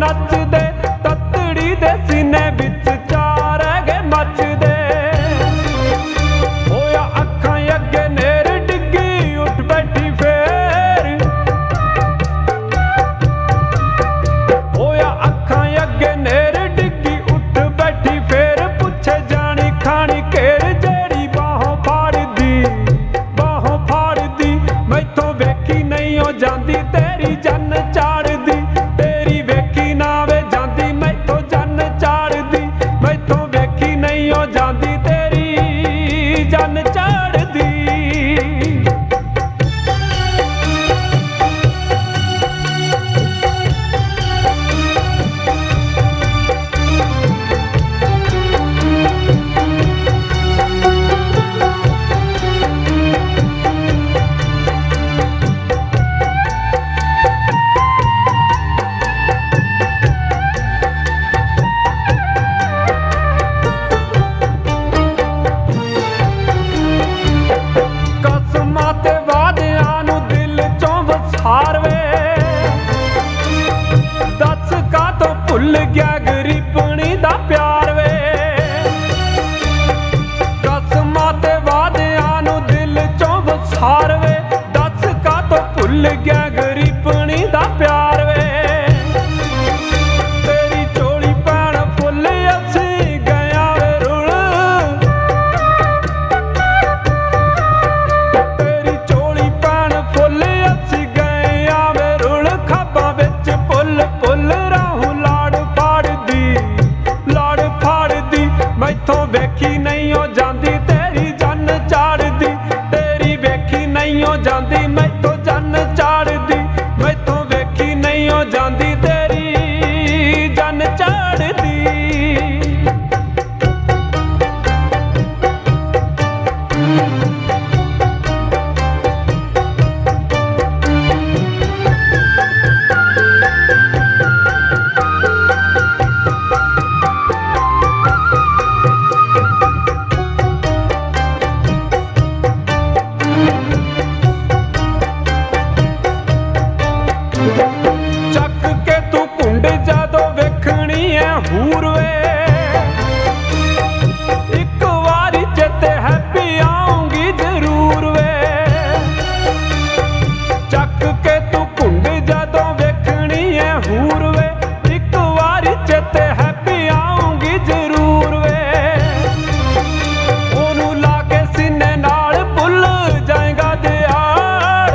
ਨੱਚਦੇ, ਤੱਤੜੀ ਦੇ ਸੀਨੇ ਵਿੱਚ ਚਾਰ ਹੈਗੇ ਮੱਚਦੇ। ਹੋਇਆ ਅੱਖਾਂ ਅੱਗੇ ਨੇਰ ਡਿੱਗੀ, ਉੱਠ ਬੈਠੀ ਫੇਰ। ਹੋਇਆ ਅੱਖਾਂ ਅੱਗੇ ਨੇਰ ਡਿੱਗੀ, ਉੱਠ ਬੈਠੀ ਫੇਰ। ਪੁੱਛੇ ਜਾਣੀ ਖਾਣੀ ਘੇਰ, ਜਿਹੜੀ ਬਾਹੋਂ ਫਾੜਦੀ, ਬਾਹੋਂ ਫਾੜਦੀ। ਮੈਥੋਂ ਵੇਖੀ ਨਹੀਂ ਉਹ ਜਾਂਦੀ, ਤੇਰੀ ਜੰਨ ਚਾੜਦੀ। ਤੇਰੀ ਵੇਖੀ ਨਾ ਵੇ ਜਾਂਦੀ, ਮੈਥੋਂ ਜੰਨ ਚਾੜਦੀ। ਮੈਥੋਂ ਵੇਖੀ ਨਹੀਂ ਉਹ ਜਾਂਦੀ, ਤੇਰੀ ਜੰਨ ਚਾੜਦੀ। ਕਸਮਾਂ ਤੇ ਵਾਅਦਿਆਂ ਨੂੰ ਦਿਲ ਚੋਂ ਵਸਾਰ ਵੇ, ਦੱਸ ਕਾਹਤੋਂ ਭੁੱਲ ਗਿਆ ਗਰੀਬਣੀ ਦਾ ਪਿਆਰ ਵੇ। ਕਸਮਾਂ ਤੇ ਵਾਅਦਿਆਂ ਨੂੰ ਦਿਲ ਚੋਂ ਵਸਾਰ ਵੇ, ਦੱਸ ਕਾਹਤੋਂ ਭੁੱਲ ਗਿਆ ਗਰੀਬਣੀ ਦਾ ਪਿਆਰ ਵੇ। ਤੇਰੀ ਝੋਲੀ ਭੈਣ ਫੁੱਲ ਅਸੀਂ ਗਿਆ ਵੇ ਰੁਲ। ਤੇਰੀ ਝੋਲੀ ਭੈਣ ਫੁੱਲ ਅਸੀਂ ਗਏ ਆਵੇ ਰੁਲ। ਖਾਬਾਂ ਵਿੱਚ ਪੁੱਲ ਪੁੱਲ ਰਾਹੋਂ ਲਾੜ ਫਾੜਦੀ, ਲਾੜ ਫਾੜਦੀ। ਮੈਥੋਂ ਵੇਖੀ ਨਹੀਂ ਉਹ ਜਾਂਦੀ, ਤੇਰੀ ਜੰਨ ਚਾੜਦੀ। ਤੇਰੀ ਵੇਖੀ ਨਹੀਂ ਉਹ ਜਾਂਦੀ, ਮੈਥੋਂ ਜੰਨ ਚਾੜਦੀ। ਮੈਥੋਂ ਵੇਖੀ ਨਹੀਂ ਉਹ ਜਾਂਦੀ, ਤੇਰੀ ਜੰਨ ਚਾੜਦੀ। ਚੱਕ ਕੇ ਤੂੰ ਘੁੰਡ ਜਦੋਂ ਵੇਖਣੀ ਐ ਹੂਰ ਵੇ, ਇੱਕ ਵਾਰੀ ਚੇਤੇ ਹੈਪੀ ਆਉਂਗੀ ਜ਼ਰੂਰ ਵੇ। ਚੱਕ ਕੇ ਤੂੰ ਘੁੰਡ ਜਦੋਂ ਵੇਖਣੀ ਐ ਹੂਰ ਵੇ, ਇੱਕ ਵਾਰੀ ਚੇਤੇ ਹੈਪੀ ਆਉਂਗੀ ਜ਼ਰੂਰ ਵੇ। ਉਹਨੂੰ ਲਾ ਕੇ ਸੀਨੇ ਨਾਲ ਭੁੱਲ ਜਾਏਗਾ ਦਿਆਲ।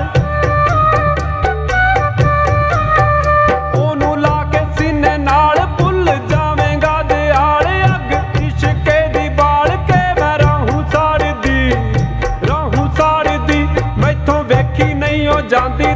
ਉਹਨੂੰ ਲਾ ਕੇ ਸੀਨੇ ਨਾਲ ਭੁੱਲ ਜਾਵੇਂਗਾ ਦਿਆਲ। ਅੱਗ ਇਸ਼ਕੇ ਦੀ ਬਾਲ ਕੇ ਮੈਂ ਰਾਹੋਂ ਸਾੜਦੀ, ਰਾਹੋਂ ਸਾੜਦੀ। ਮੈਥੋਂ ਵੇਖੀ ਨਹੀਂ ਉਹ ਜਾਂਦੀ,